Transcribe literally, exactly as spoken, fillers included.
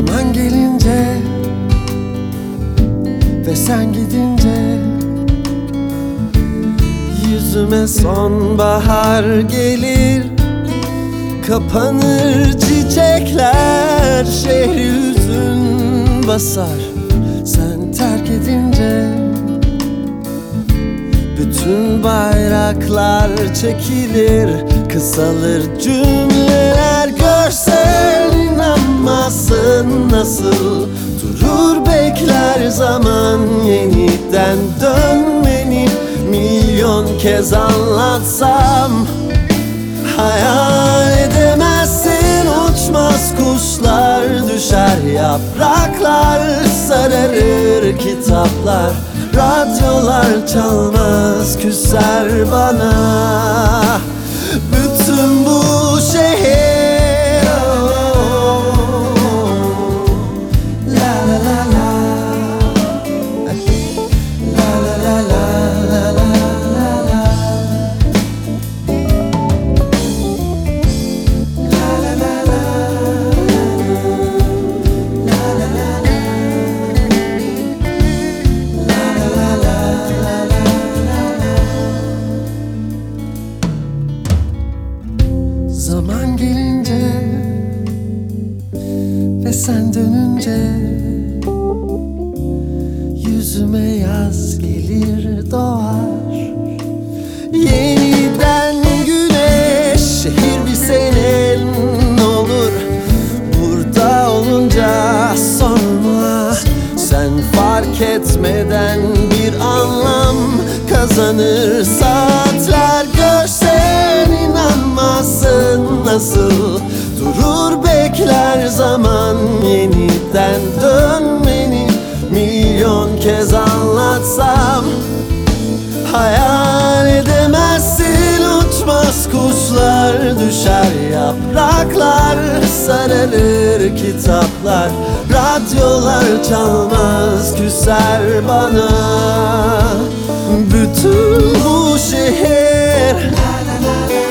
Zaman gelince ve sen gidince yüzüme sonbahar gelir. Kapanır çiçekler, şehri hüzün basar sen terk edince. Bütün bayraklar çekilir, kısalır cümleler. Görsen inanmazsın nasıl durur bekler zaman. Yeniden dönmeni milyon kez anlatsam hayal edemezsin. Uçmaz kuşlar, düşer yapraklar, sararır kitaplar. Radyolar çalmaz, küser bana bütün bu şehir. La la la la, la la la la, la la la la. Zaman gelince ve sen dönünce yüzüme yaz gelir doğar. Yeniden güneş, şehir bir senin olur. Burada olunca sorma, sen fark etmeden bir anlam kazanır saatler. Görsen inanmazsın nasıl durur bekler zaman. Yeniden dönmeni milyon kez anlatsam hayal edemezsin. Uçmaz kuşlar, düşer yapraklar, sararır kitaplar. Radyolar çalmaz, küser bana bütün bu şehir. La la la la.